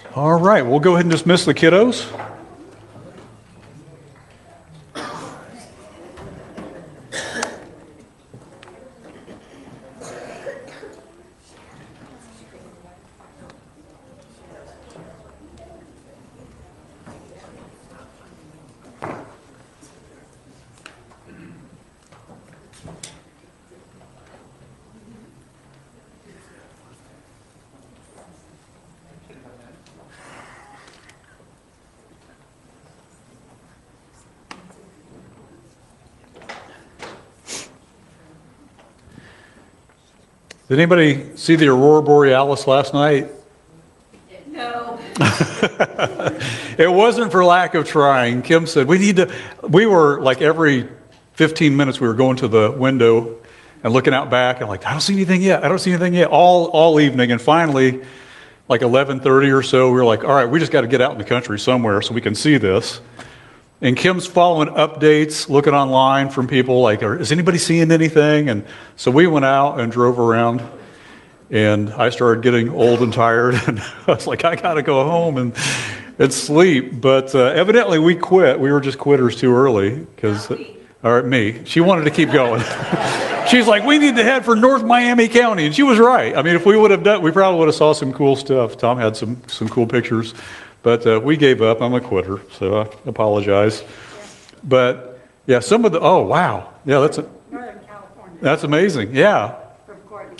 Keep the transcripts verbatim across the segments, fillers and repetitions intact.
All right, we'll go ahead and dismiss the kiddos. Did anybody see the Aurora Borealis last night? No. It wasn't for lack of trying. Kim said, we need to, we were like every fifteen minutes we were going to the window and looking out back and like, I don't see anything yet. I don't see anything yet all, all evening. And finally, like eleven thirty or so, we were like, all right, we just got to get out in the country somewhere so we can see this. And Kim's following updates, looking online from people like, is anybody seeing anything? And so we went out and drove around, and I started getting old and tired, and I was like, I got to go home and, and sleep. But uh, evidently we quit. We were just quitters too early. because, All right, me. She wanted to keep going. She's like, we need to head for North Miami County. And she was right. I mean, if we would have done, we probably would have saw some cool stuff. Tom had some, some cool pictures. But uh, we gave up. I'm a quitter, so I apologize. But yeah, some of the, oh, wow. Yeah, that's a, Northern California. That's amazing. Yeah. From Courtney.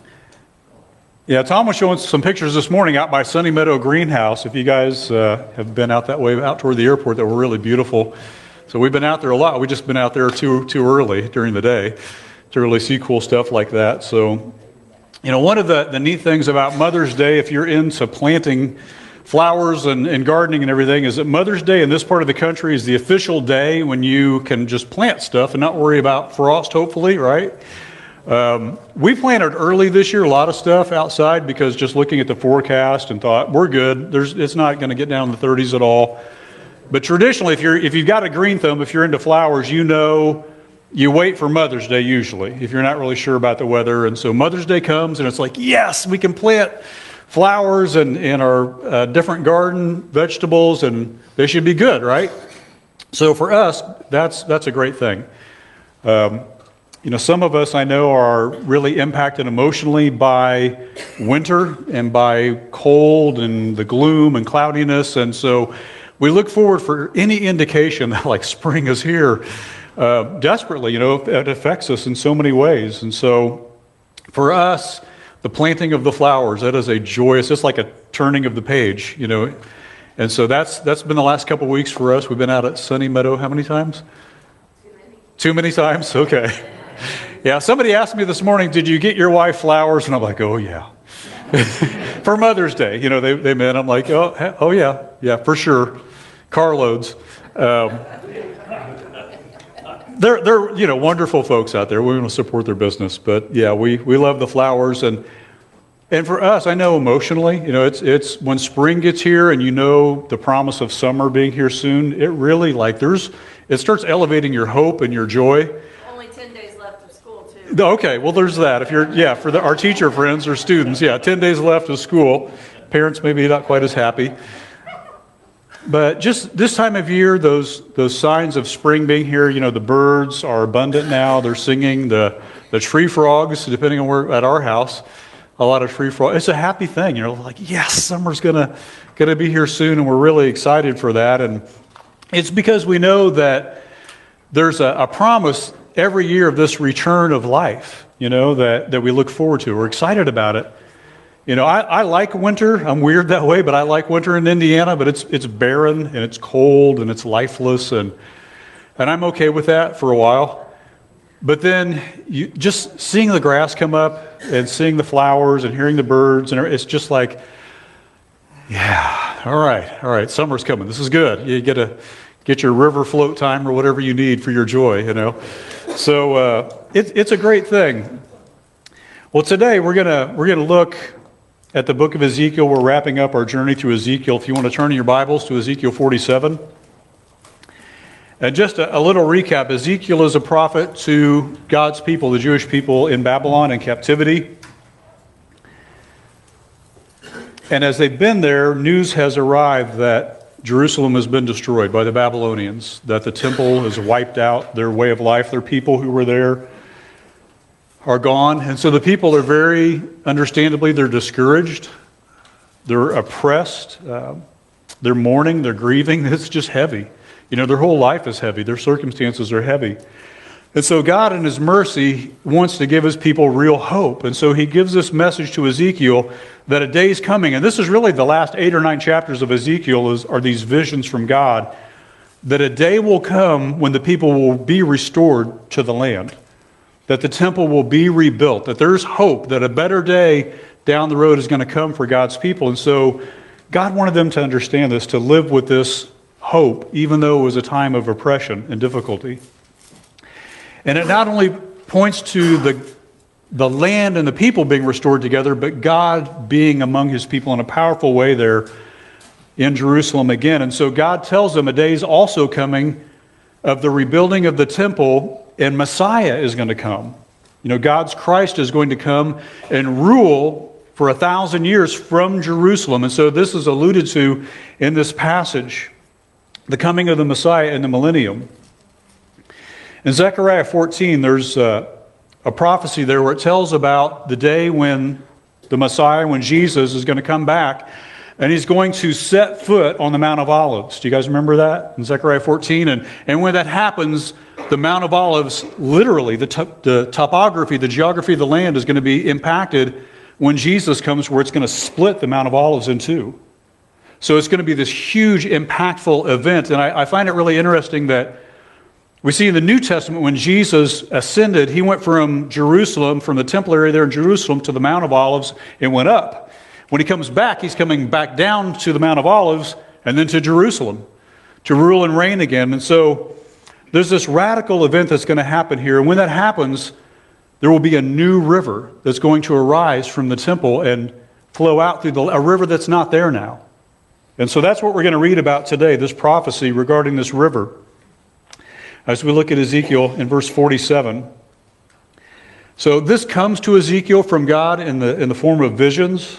Yeah, Tom was showing some pictures this morning out by Sunny Meadow Greenhouse. If you guys uh, have been out that way, out toward the airport, that were really beautiful. So we've been out there a lot. We've just been out there too too early during the day to really see cool stuff like that. So, you know, one of the, the neat things about Mother's Day, if you're into planting flowers and, and gardening and everything, is that Mother's Day in this part of the country is the official day when you can just plant stuff and not worry about frost, hopefully, right? Um, we planted early this year, a lot of stuff outside, because just looking at the forecast and thought, we're good. There's, it's not going to get down in the thirties at all. But traditionally, if you're if you've got a green thumb, if you're into flowers, you know you wait for Mother's Day usually, if you're not really sure about the weather. And so Mother's Day comes and it's like, yes, we can plant flowers and, and our uh, different garden vegetables, and they should be good, right? So for us, that's that's a great thing. Um, you know, some of us I know are really impacted emotionally by winter and by cold and the gloom and cloudiness, and so we look forward for any indication that like spring is here uh, desperately. You know, it affects us in so many ways, and so for us, the planting of the flowers, that is a joyous, it's like a turning of the page, you know. And so that's that's been the last couple of weeks for us. We've been out at Sunny Meadow how many times? Too many. Too many times? Okay. Yeah, somebody asked me this morning, did you get your wife flowers? And I'm like, oh, yeah. For Mother's Day, you know, they, they meant, I'm like, oh, oh yeah, yeah, for sure. Carloads. Um, They're, they're, you know, wonderful folks out there. We want to support their business, but yeah, we, we love the flowers, and and for us, I know emotionally, you know, it's it's when spring gets here, and you know the promise of summer being here soon. It really like there's it starts elevating your hope and your joy. Only ten days left of school too. Okay, well, there's that. If you're yeah, for the, our teacher friends or students, yeah, ten days left of school. Parents maybe not quite as happy. But just this time of year, those those signs of spring being here, you know, the birds are abundant now. They're singing. The the tree frogs, depending on where at our house, a lot of tree frogs. It's a happy thing, you know, like, yes, summer's gonna gonna be here soon, and we're really excited for that. And it's because we know that there's a, a promise every year of this return of life, you know, that, that we look forward to. We're excited about it. You know, I, I like winter. I'm weird that way, but I like winter in Indiana, but it's it's barren and it's cold and it's lifeless, and and I'm okay with that for a while. But then you just seeing the grass come up and seeing the flowers and hearing the birds, and it's just like, yeah, all right, all right, summer's coming. This is good. You get a get your river float time or whatever you need for your joy, you know. So uh, it, it's a great thing. Well, today we're gonna we're gonna look at the book of Ezekiel. We're wrapping up our journey through Ezekiel. If you want to turn in your Bibles to Ezekiel forty-seven. And just a, a little recap, Ezekiel is a prophet to God's people, the Jewish people in Babylon in captivity. And as they've been there, news has arrived that Jerusalem has been destroyed by the Babylonians, that the temple is wiped out, their way of life, their people who were there are gone. And so the people are very, understandably, they're discouraged, they're oppressed, uh, they're mourning, they're grieving. It's just heavy. You know, their whole life is heavy, their circumstances are heavy. And so God in his mercy wants to give his people real hope. And so he gives this message to Ezekiel that a day is coming. And this is really the last eight or nine chapters of Ezekiel is, are these visions from God. That a day will come when the people will be restored to the land. That the temple will be rebuilt. That there's hope. That a better day down the road is going to come for God's people. And so God wanted them to understand this, to live with this hope, even though it was a time of oppression and difficulty. And it not only points to the, the land and the people being restored together, but God being among his people in a powerful way there in Jerusalem again. And so God tells them a day is also coming of the rebuilding of the temple, and Messiah is going to come. You know, God's Christ is going to come and rule for a thousand years from Jerusalem. And so this is alluded to in this passage, the coming of the Messiah in the millennium. In Zechariah fourteen, there's a, a prophecy there where it tells about the day when the Messiah, when Jesus is going to come back, and he's going to set foot on the Mount of Olives. Do you guys remember that in Zechariah fourteen? And, and when that happens, the Mount of Olives, literally, the, to, the topography, the geography of the land is going to be impacted when Jesus comes, where it's going to split the Mount of Olives in two. So it's going to be this huge, impactful event. And I, I find it really interesting that we see in the New Testament when Jesus ascended, he went from Jerusalem, from the temple area there in Jerusalem to the Mount of Olives and went up. When he comes back, he's coming back down to the Mount of Olives and then to Jerusalem to rule and reign again. And so there's this radical event that's going to happen here. And when that happens, there will be a new river that's going to arise from the temple and flow out through the, a river that's not there now. And so that's what we're going to read about today, this prophecy regarding this river. As we look at Ezekiel in verse forty-seven. So this comes to Ezekiel from God in the, in the form of visions.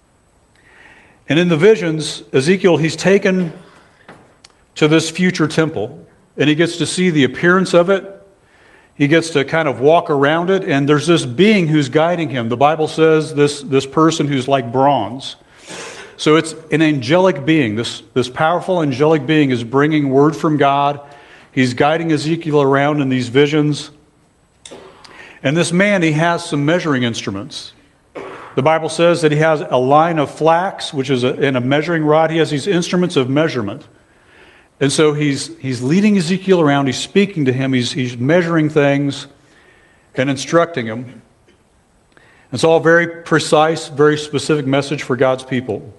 And in the visions, Ezekiel, he's taken to this future temple. And he gets to see the appearance of it. He gets to kind of walk around it. And there's this being who's guiding him. The Bible says this, this person who's like bronze. So it's an angelic being. This, this powerful angelic being is bringing word from God. He's guiding Ezekiel around in these visions. And this man, he has some measuring instruments. The Bible says that he has a line of flax, which is a, in a measuring rod. He has these instruments of measurement. And so he's, he's leading Ezekiel around. He's speaking to him. He's, he's measuring things and instructing him. It's all very precise, very specific message for God's people.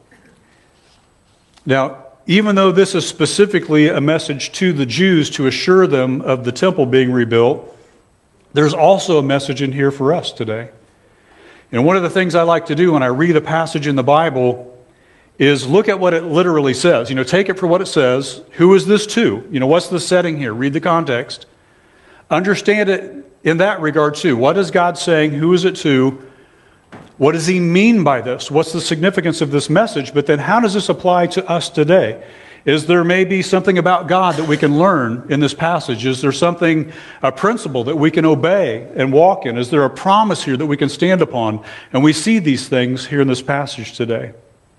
Now, even though this is specifically a message to the Jews to assure them of the temple being rebuilt, there's also a message in here for us today. And one of the things I like to do when I read a passage in the Bible is look at what it literally says. You know, take it for what it says. Who is this to? You know, what's the setting here? Read the context. Understand it in that regard too. What is God saying? Who is it to? What does he mean by this? What's the significance of this message? But then how does this apply to us today? Is there maybe something about God that we can learn in this passage? Is there something, a principle that we can obey and walk in? Is there a promise here that we can stand upon? And we see these things here in this passage today.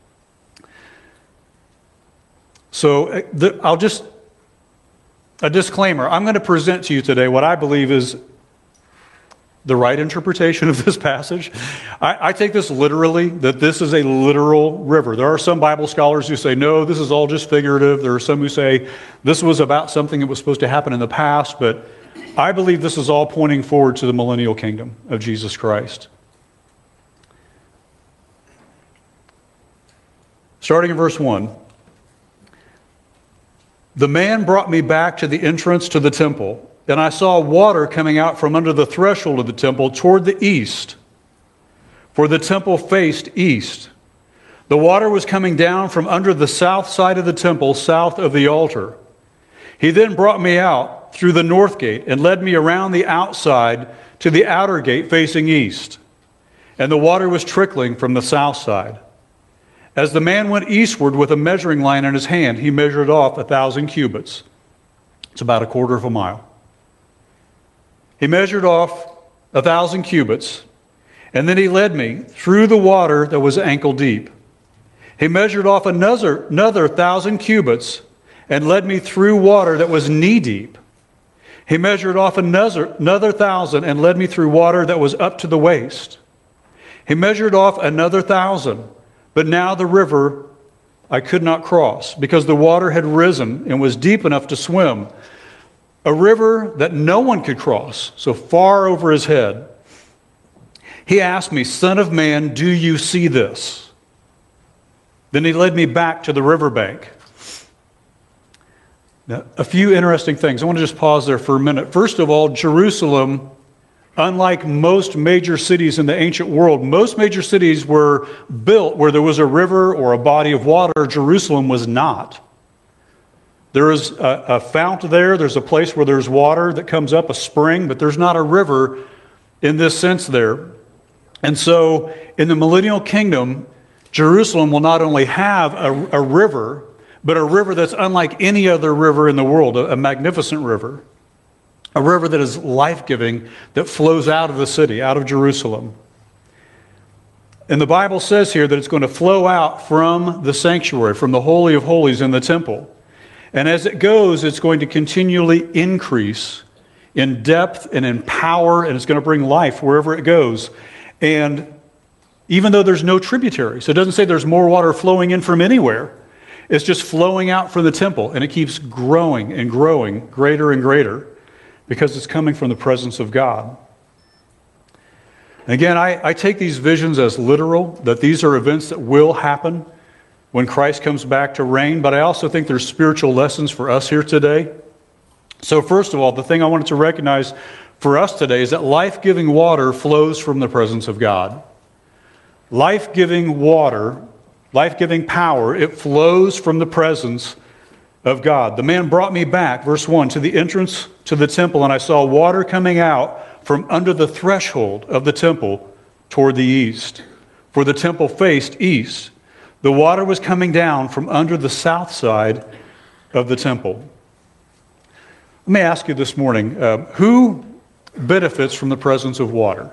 So the, I'll just, a disclaimer. I'm going to present to you today what I believe is the right interpretation of this passage. I, I take this literally, that this is a literal river. There are some Bible scholars who say, no, this is all just figurative. There are some who say this was about something that was supposed to happen in the past, but I believe this is all pointing forward to the millennial kingdom of Jesus Christ. Starting in verse one. The man brought me back to the entrance to the temple, and I saw water coming out from under the threshold of the temple toward the east, for the temple faced east. The water was coming down from under the south side of the temple, south of the altar. He then brought me out through the north gate and led me around the outside to the outer gate facing east. And the water was trickling from the south side. As the man went eastward with a measuring line in his hand, he measured off a thousand cubits. It's about a quarter of a mile. He measured off a thousand cubits, and then he led me through the water that was ankle deep. He measured off another, another thousand cubits and led me through water that was knee deep. He measured off another, another thousand and led me through water that was up to the waist. He measured off another thousand, but now the river I could not cross because the water had risen and was deep enough to swim. A river that no one could cross, so far over his head. He asked me, "Son of man, do you see this?" Then he led me back to the riverbank. Now, a few interesting things. I want to just pause there for a minute. First of all, Jerusalem, unlike most major cities in the ancient world, most major cities were built where there was a river or a body of water. Jerusalem was not. There is a, a fount there. There's a place where there's water that comes up, a spring, but there's not a river in this sense there. And so in the millennial kingdom, Jerusalem will not only have a, a river, but a river that's unlike any other river in the world, a, a magnificent river. A river that is life-giving, that flows out of the city, out of Jerusalem. And the Bible says here that it's going to flow out from the sanctuary, from the Holy of Holies in the temple. And as it goes, it's going to continually increase in depth and in power, and it's going to bring life wherever it goes. And even though there's no tributaries, it doesn't say there's more water flowing in from anywhere. It's just flowing out from the temple, and it keeps growing and growing, greater and greater, because it's coming from the presence of God. Again, I, I take these visions as literal, that these are events that will happen when Christ comes back to reign, but I also think there's spiritual lessons for us here today. So first of all, the thing I wanted to recognize for us today is that life-giving water flows from the presence of God. Life-giving water, life-giving power, it flows from the presence of God. The man brought me back, verse one, to the entrance to the temple, and I saw water coming out from under the threshold of the temple toward the east. For the temple faced east. The water was coming down from under the south side of the temple. Let me ask you this morning, uh, who benefits from the presence of water?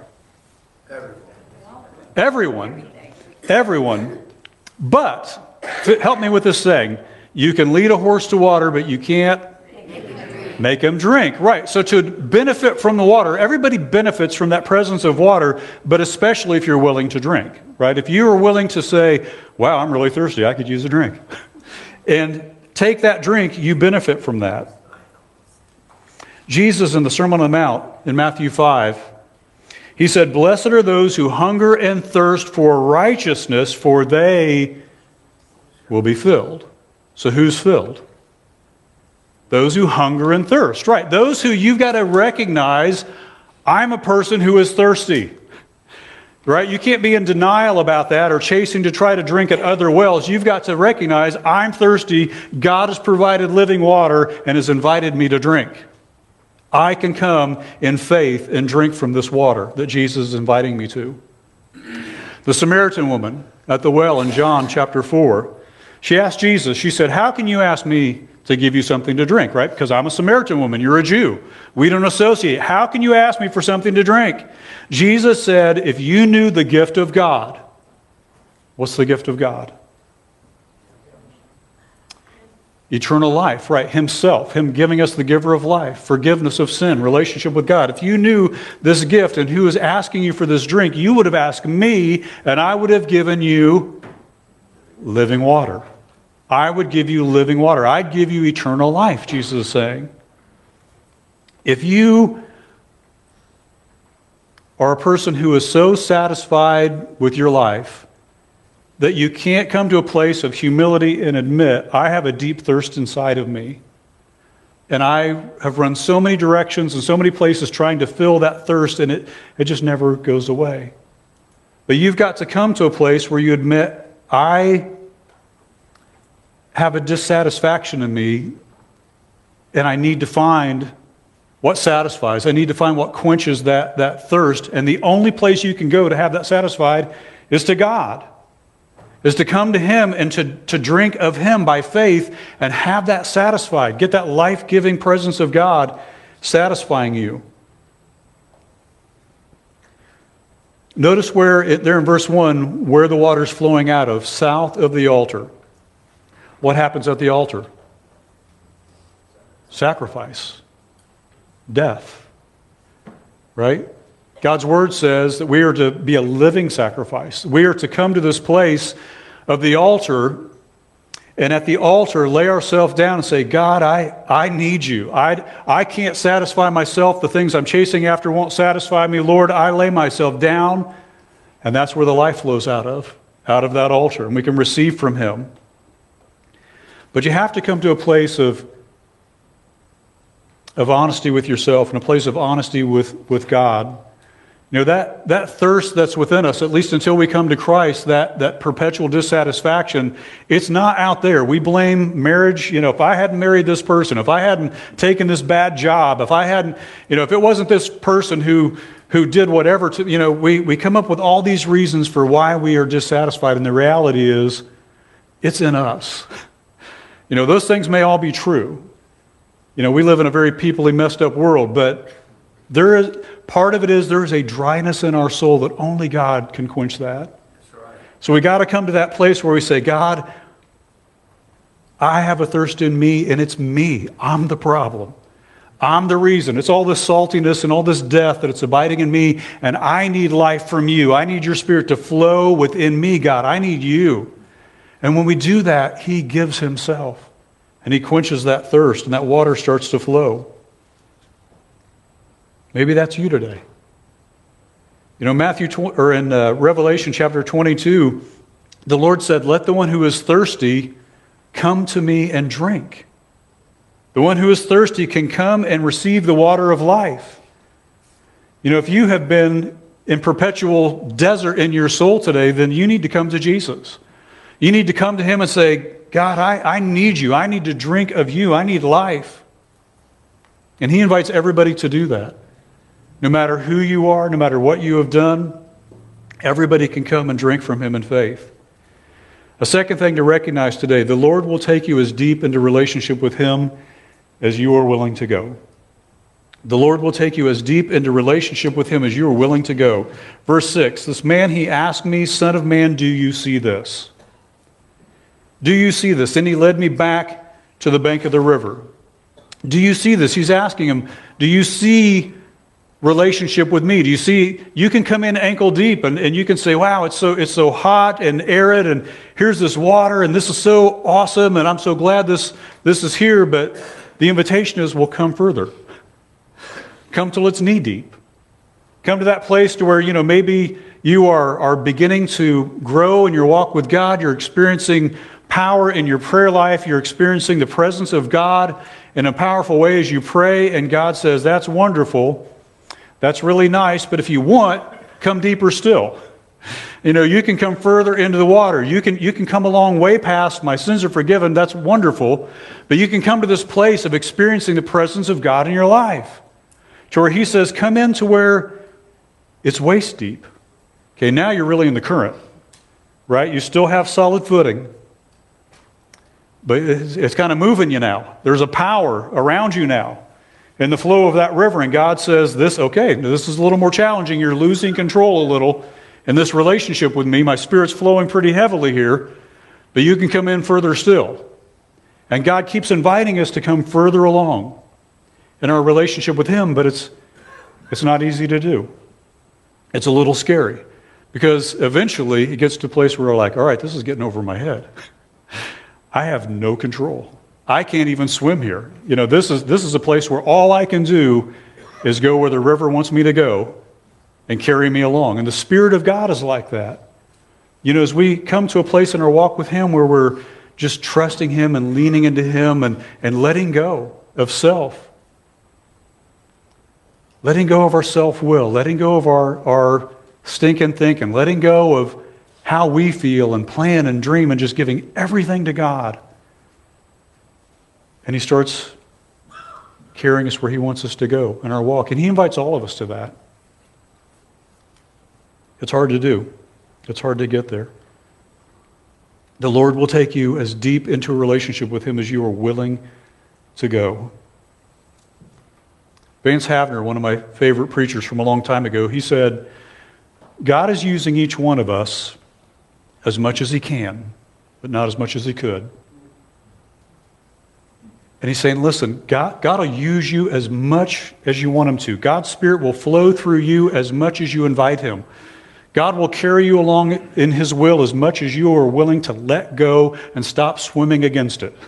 Everyone. Everyone. Everyone. But, help me with this saying, you can lead a horse to water, but you can't make him drink. Right. So to benefit from the water, everybody benefits from that presence of water, but especially if you're willing to drink. Right? If you are willing to say, wow, I'm really thirsty, I could use a drink. And take that drink, you benefit from that. Jesus in the Sermon on the Mount in Matthew five, he said, "Blessed are those who hunger and thirst for righteousness, for they will be filled." So who's filled? Those who hunger and thirst. Right. Those who you've got to recognize, I'm a person who is thirsty. Right? You can't be in denial about that or chasing to try to drink at other wells. You've got to recognize, I'm thirsty. God has provided living water and has invited me to drink. I can come in faith and drink from this water that Jesus is inviting me to. The Samaritan woman at the well in John chapter four, she asked Jesus, she said, "How can you ask me to give you something to drink?" Right? Because I'm a Samaritan woman. You're a Jew. We don't associate. How can you ask me for something to drink? Jesus said, if you knew the gift of God, what's the gift of God? Eternal life, right? Himself, Him giving us the giver of life, forgiveness of sin, relationship with God. If you knew this gift and who is asking you for this drink, you would have asked me, and I would have given you living water. I would give you living water. I'd give you eternal life, Jesus is saying. If you are a person who is so satisfied with your life that you can't come to a place of humility and admit, I have a deep thirst inside of me, and I have run so many directions and so many places trying to fill that thirst, and it, it just never goes away. But you've got to come to a place where you admit, I have a dissatisfaction in me, and I need to find what satisfies. I need to find what quenches that, that thirst. And the only place you can go to have that satisfied is to God. is to come to Him and to, to drink of Him by faith and have that satisfied. Get that life-giving presence of God satisfying you. Notice where, it, there in verse one, where the water's flowing out of, south of the altar. What happens at the altar? Sacrifice. Death. Right? God's Word says that we are to be a living sacrifice. We are to come to this place of the altar, and at the altar lay ourselves down and say, God, I, I need you. I, I can't satisfy myself. The things I'm chasing after won't satisfy me. Lord, I lay myself down, and that's where the life flows out of, out of that altar, and we can receive from Him. But you have to come to a place of, of honesty with yourself and a place of honesty with, with God. You know, that, that thirst that's within us, at least until we come to Christ, that, that perpetual dissatisfaction, it's not out there. We blame marriage. You know, if I hadn't married this person, if I hadn't taken this bad job, if I hadn't, you know, if it wasn't this person who, who did whatever to, you know, we, we come up with all these reasons for why we are dissatisfied. And the reality is, it's in us. You know, those things may all be true. You know, we live in a very peoply messed up world, but there is, part of it is there is a dryness in our soul that only God can quench that. That's right. So we got to come to that place where we say, God, I have a thirst in me, and it's me. I'm the problem. I'm the reason. It's all this saltiness and all this death that it's abiding in me, and I need life from you. I need your Spirit to flow within me, God. I need you. And when we do that, He gives Himself, and He quenches that thirst, and that water starts to flow. Maybe that's you today. You know, Matthew or in uh, Revelation chapter twenty-two, the Lord said, "Let the one who is thirsty come to me and drink." The one who is thirsty can come and receive the water of life. You know, if you have been in perpetual desert in your soul today, then you need to come to Jesus. You need to come to Him and say, God, I, I need you. I need to drink of you. I need life. And He invites everybody to do that. No matter who you are, no matter what you have done, everybody can come and drink from Him in faith. A second thing to recognize today, the Lord will take you as deep into relationship with Him as you are willing to go. The Lord will take you as deep into relationship with Him as you are willing to go. Verse six, this man, he asked me, Son of man, do you see this? Do you see this? Then He led me back to the bank of the river. Do you see this? He's asking him, do you see relationship with me? Do you see, you can come in ankle deep and, and you can say, wow, it's so it's so hot and arid, and here's this water, and this is so awesome, and I'm so glad this, this is here, but the invitation is, well, come further. Come till it's knee deep. Come to that place to where, you know, maybe you are, are beginning to grow in your walk with God. You're experiencing power in your prayer life. You're experiencing the presence of God in a powerful way as you pray, and God says, that's wonderful. That's really nice, but if you want, come deeper still. You know, you can come further into the water. You can, you can come a long way past my sins are forgiven. That's wonderful. But you can come to this place of experiencing the presence of God in your life, to where He says, come into where it's waist deep. Okay, now you're really in the current, right? You still have solid footing, but it's, it's kind of moving you now. There's a power around you now in the flow of that river, and God says, this, okay, this is a little more challenging. You're losing control a little in this relationship with me. My Spirit's flowing pretty heavily here, but you can come in further still. And God keeps inviting us to come further along in our relationship with Him, but it's, it's not easy to do. It's a little scary, because eventually it gets to a place where we're like, all right, this is getting over my head. I have no control. I can't even swim here. You know, this is this is a place where all I can do is go where the river wants me to go and carry me along. And the Spirit of God is like that. You know, as we come to a place in our walk with Him where we're just trusting Him and leaning into Him and, and letting go of self. Letting go of our self-will, letting go of our, our stinking thinking, letting go of how we feel and plan and dream, and just giving everything to God. And He starts carrying us where He wants us to go in our walk. And He invites all of us to that. It's hard to do. It's hard to get there. The Lord will take you as deep into a relationship with him as you are willing to go. Vance Havner, one of my favorite preachers from a long time ago, he said, God is using each one of us as much as he can, but not as much as he could. And he's saying, listen, God, God will use you as much as you want him to. God's Spirit will flow through you as much as you invite him. God will carry you along in his will as much as you are willing to let go and stop swimming against it.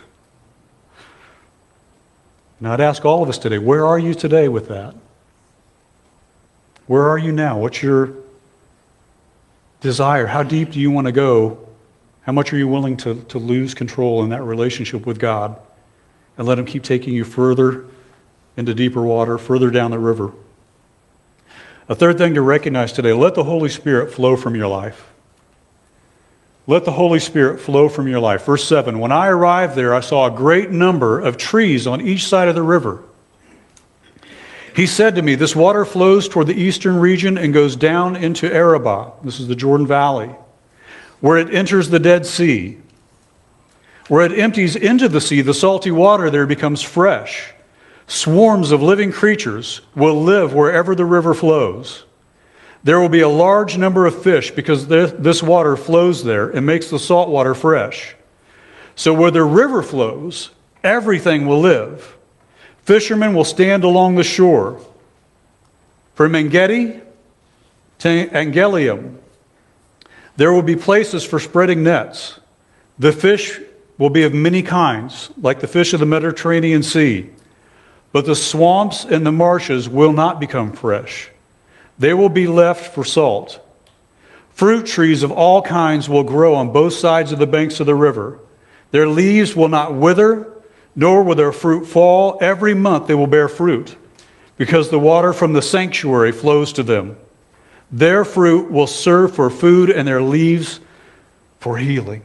Now, I'd ask all of us today, where are you today with that? Where are you now? What's your desire? How deep do you want to go? How much are you willing to, to lose control in that relationship with God and let him keep taking you further into deeper water, further down the river? A third thing to recognize today, let the Holy Spirit flow from your life. Let the Holy Spirit flow from your life. Verse seven, when I arrived there, I saw a great number of trees on each side of the river. He said to me, this water flows toward the eastern region and goes down into Arabah. This is the Jordan Valley, where it enters the Dead Sea. Where it empties into the sea, the salty water there becomes fresh. Swarms of living creatures will live wherever the river flows. There will be a large number of fish because this water flows there and makes the salt water fresh. So where the river flows, everything will live. Fishermen will stand along the shore. From Engedi to Angelium, there will be places for spreading nets. The fish will be of many kinds, like the fish of the Mediterranean Sea. But the swamps and the marshes will not become fresh. They will be left for salt. Fruit trees of all kinds will grow on both sides of the banks of the river. Their leaves will not wither, nor will their fruit fall. Every month they will bear fruit, because the water from the sanctuary flows to them. Their fruit will serve for food, and their leaves for healing.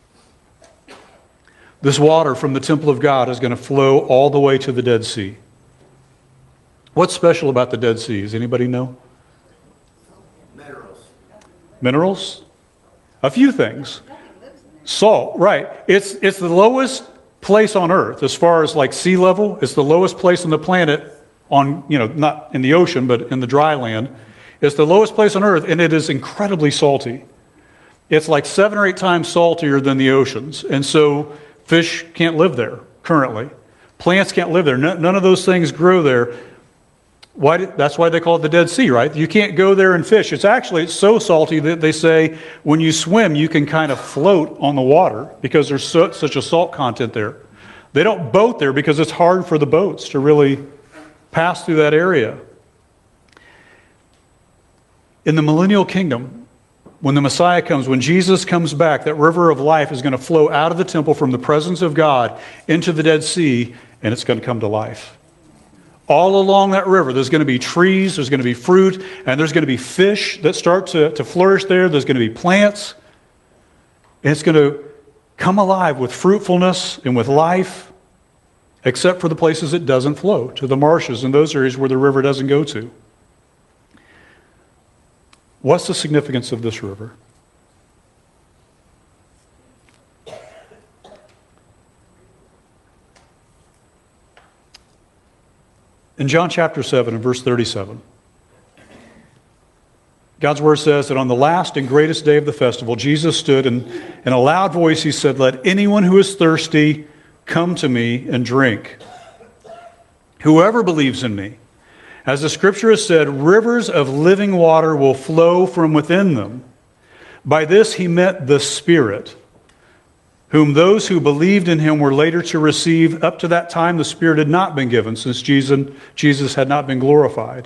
This water from the temple of God is going to flow all the way to the Dead Sea. What's special about the Dead Sea? Does anybody know? Minerals. Minerals? A few things. Salt, right. It's, it's the lowest place on earth as far as like sea level. It's the lowest place on the planet on, you know, not in the ocean, but in the dry land. It's the lowest place on earth, and it is incredibly salty. It's like seven or eight times saltier than the oceans. And so fish can't live there currently. Plants can't live there. None of those things grow there. Why? That's why they call it the Dead Sea, right? You can't go there and fish. It's actually it's so salty that they say when you swim, you can kind of float on the water because there's so, such a salt content there. They don't boat there because it's hard for the boats to really pass through that area. In the millennial kingdom, when the Messiah comes, when Jesus comes back, that river of life is going to flow out of the temple from the presence of God into the Dead Sea, and it's going to come to life. All along that river, there's going to be trees, there's going to be fruit, and there's going to be fish that start to, to flourish there. There's going to be plants. And it's going to come alive with fruitfulness and with life, except for the places it doesn't flow, to the marshes and those areas where the river doesn't go to. What's the significance of this river? In John chapter seven and verse thirty-seven, God's word says that on the last and greatest day of the festival, Jesus stood and in a loud voice he said, "Let anyone who is thirsty come to me and drink. Whoever believes in me, as the scripture has said, rivers of living water will flow from within them." By this he meant the Spirit, whom those who believed in him were later to receive. Up to that time, the Spirit had not been given, since Jesus, Jesus had not been glorified.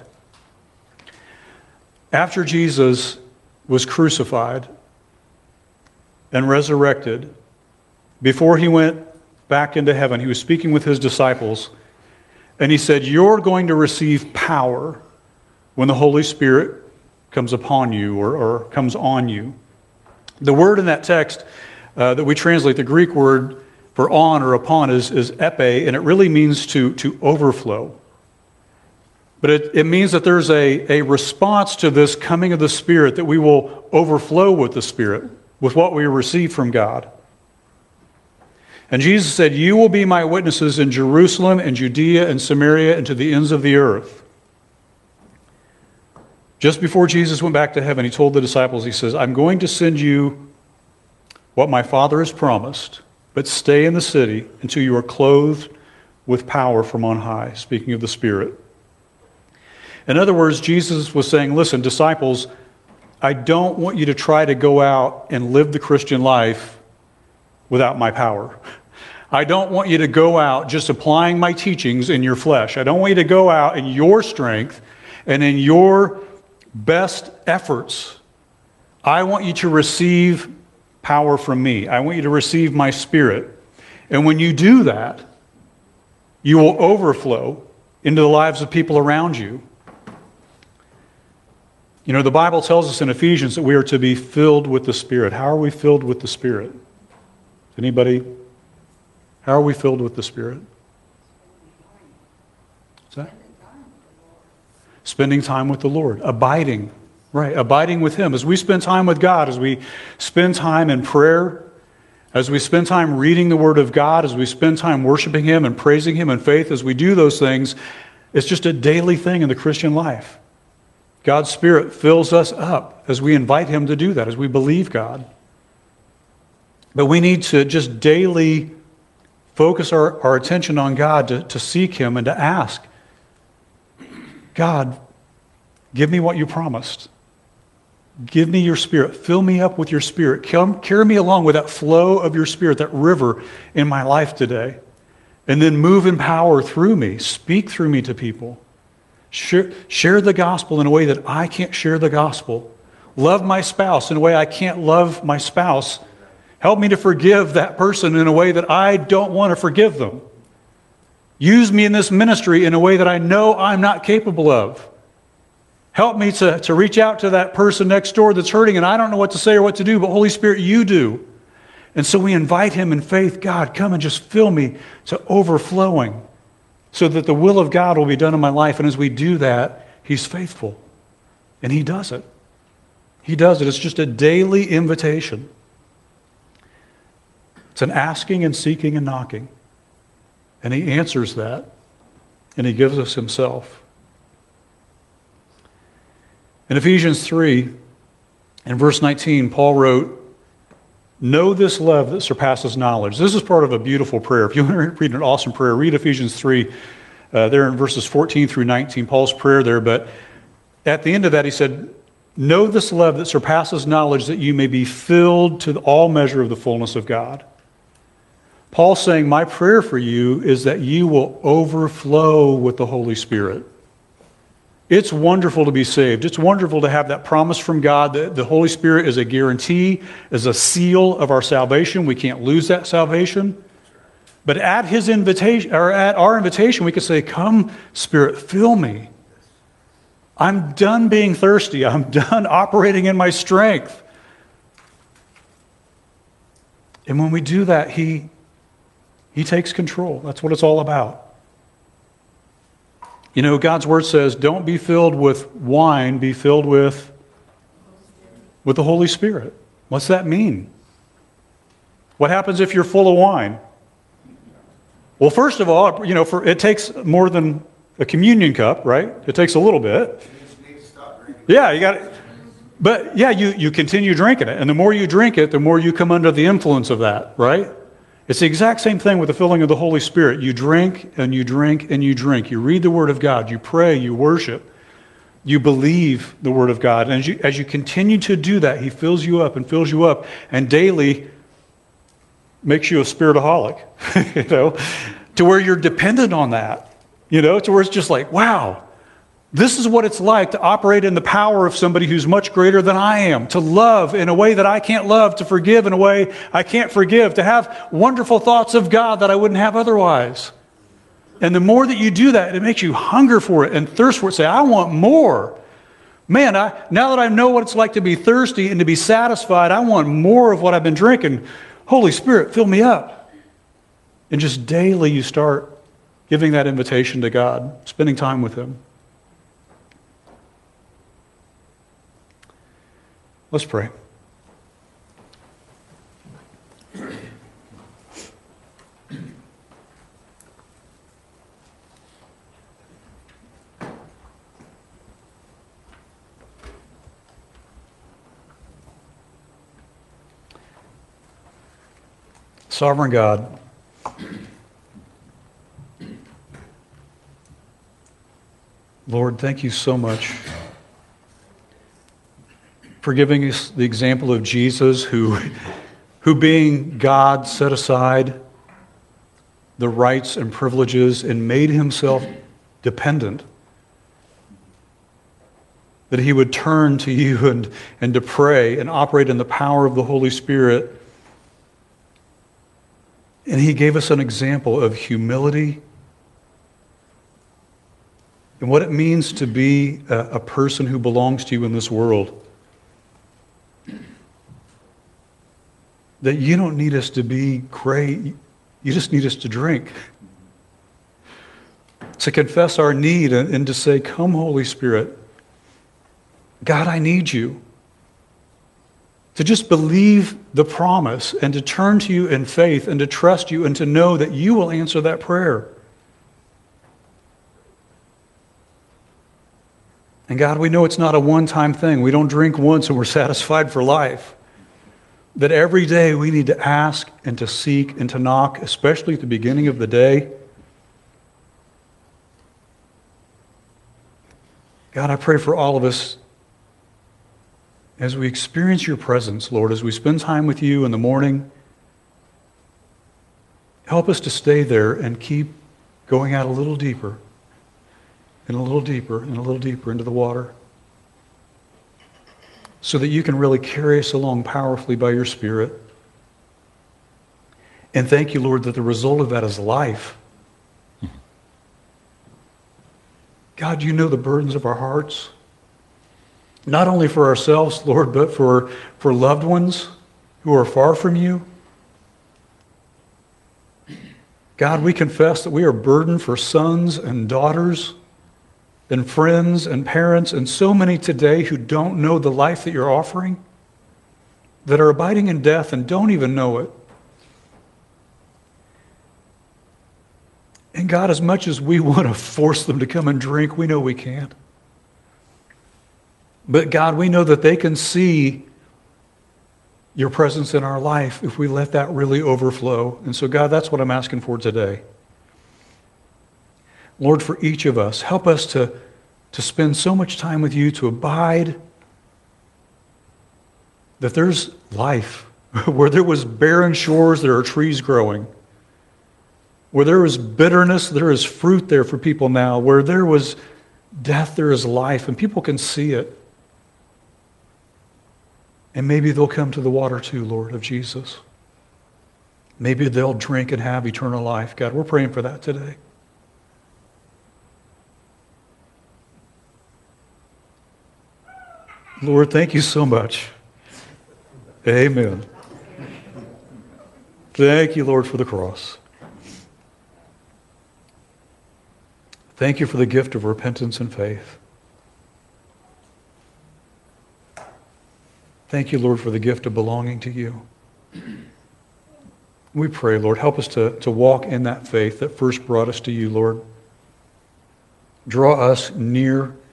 After Jesus was crucified and resurrected, before he went back into heaven, he was speaking with his disciples, and he said, "You're going to receive power when the Holy Spirit comes upon you or, or comes on you." The word in that text Uh, that we translate, the Greek word for on or upon, is, is epe, and it really means to, to overflow. But it, it means that there's a, a response to this coming of the Spirit, that we will overflow with the Spirit, with what we receive from God. And Jesus said, "You will be my witnesses in Jerusalem and Judea and Samaria and to the ends of the earth." Just before Jesus went back to heaven, he told the disciples, he says, "I'm going to send you what my Father has promised, but stay in the city until you are clothed with power from on high," speaking of the Spirit. In other words, Jesus was saying, listen, disciples, I don't want you to try to go out and live the Christian life without my power. I don't want you to go out just applying my teachings in your flesh. I don't want you to go out in your strength and in your best efforts. I want you to receive power from me. I want you to receive my Spirit. And when you do that, you will overflow into the lives of people around you. You know, the Bible tells us in Ephesians that we are to be filled with the Spirit. How are we filled with the Spirit? Anybody? How are we filled with the Spirit? What's that? Spending time with the Lord. Abiding. Right, abiding with Him. As we spend time with God, as we spend time in prayer, as we spend time reading the Word of God, as we spend time worshiping Him and praising Him in faith, as we do those things, it's just a daily thing in the Christian life. God's Spirit fills us up as we invite Him to do that, as we believe God. But we need to just daily focus our, our attention on God, to, to seek Him and to ask, God, give me what you promised. Give me your Spirit. Fill me up with your Spirit. Come, carry me along with that flow of your Spirit, that river in my life today. And then move in power through me. Speak through me to people. Share, share the gospel in a way that I can't share the gospel. Love my spouse in a way I can't love my spouse. Help me to forgive that person in a way that I don't want to forgive them. Use me in this ministry in a way that I know I'm not capable of. Help me to, to reach out to that person next door that's hurting and I don't know what to say or what to do, but Holy Spirit, you do. And so we invite Him in faith. God, come and just fill me to overflowing so that the will of God will be done in my life. And as we do that, He's faithful. And He does it. He does it. It's just a daily invitation. It's an asking and seeking and knocking. And He answers that. And He gives us Himself. In Ephesians three, in verse nineteen, Paul wrote, "Know this love that surpasses knowledge." This is part of a beautiful prayer. If you want to read an awesome prayer, read Ephesians three, uh, there in verses fourteen through nineteen, Paul's prayer there. But at the end of that, he said, "Know this love that surpasses knowledge, that you may be filled to all measure of the fullness of God." Paul's saying, my prayer for you is that you will overflow with the Holy Spirit. It's wonderful to be saved. It's wonderful to have that promise from God that the Holy Spirit is a guarantee, is a seal of our salvation. We can't lose that salvation. But at His invitation, or at our invitation, we can say, "Come, Spirit, fill me. I'm done being thirsty. I'm done operating in my strength." And when we do that, He, He takes control. That's what it's all about. You know, God's Word says, don't be filled with wine, be filled with, with the Holy Spirit. What's that mean? What happens if you're full of wine? Well, first of all, you know, for, it takes more than a communion cup, right? It takes a little bit. Yeah, you got it. But yeah, you, you continue drinking it. And the more you drink it, the more you come under the influence of that, right? It's the exact same thing with the filling of the Holy Spirit. You drink and you drink and you drink. You read the Word of God. You pray. You worship. You believe the Word of God. And as you, as you continue to do that, He fills you up and fills you up and daily makes you a spiritaholic, you know, to where you're dependent on that, you know, to where it's just like, wow, this is what it's like to operate in the power of somebody who's much greater than I am, to love in a way that I can't love, to forgive in a way I can't forgive, to have wonderful thoughts of God that I wouldn't have otherwise. And the more that you do that, it makes you hunger for it and thirst for it. Say, I want more. Man, I, now that I know what it's like to be thirsty and to be satisfied, I want more of what I've been drinking. Holy Spirit, fill me up. And just daily you start giving that invitation to God, spending time with Him. Let's pray. Sovereign God, Lord, thank you so much for giving us the example of Jesus, who, who being God, set aside the rights and privileges and made himself dependent, that he would turn to you and, and to pray and operate in the power of the Holy Spirit. And he gave us an example of humility and what it means to be a, a person who belongs to you in this world. That you don't need us to be great, you just need us to drink. To confess our need and, and to say, come, Holy Spirit. God, I need you. To just believe the promise and to turn to you in faith and to trust you and to know that you will answer that prayer. And God, we know it's not a one-time thing. We don't drink once and we're satisfied for life. That every day we need to ask and to seek and to knock, especially at the beginning of the day. God, I pray for all of us as we experience your presence, Lord, as we spend time with you in the morning. Help us to stay there and keep going out a little deeper and a little deeper and a little deeper into the water so that you can really carry us along powerfully by your Spirit. And thank you, Lord, that the result of that is life. God, you know the burdens of our hearts, not only for ourselves, Lord, but for, for loved ones who are far from you. God, we confess that we are burdened for sons and daughters and friends and parents and so many today who don't know the life that you're offering, that are abiding in death and don't even know it. And God, as much as we want to force them to come and drink, we know we can't. But God, we know that they can see your presence in our life if we let that really overflow. And so, God, that's what I'm asking for today. Lord, for each of us, help us to, to spend so much time with you, to abide, that there's life. Where there was barren shores, there are trees growing. Where there was bitterness, there is fruit there for people now. Where there was death, there is life, and people can see it. And maybe they'll come to the water too, Lord, of Jesus. Maybe they'll drink and have eternal life. God, we're praying for that today. Lord, thank you so much. Amen. Thank you, Lord, for the cross. Thank you for the gift of repentance and faith. Thank you, Lord, for the gift of belonging to you. We pray, Lord, help us to, to walk in that faith that first brought us to you, Lord. Draw us near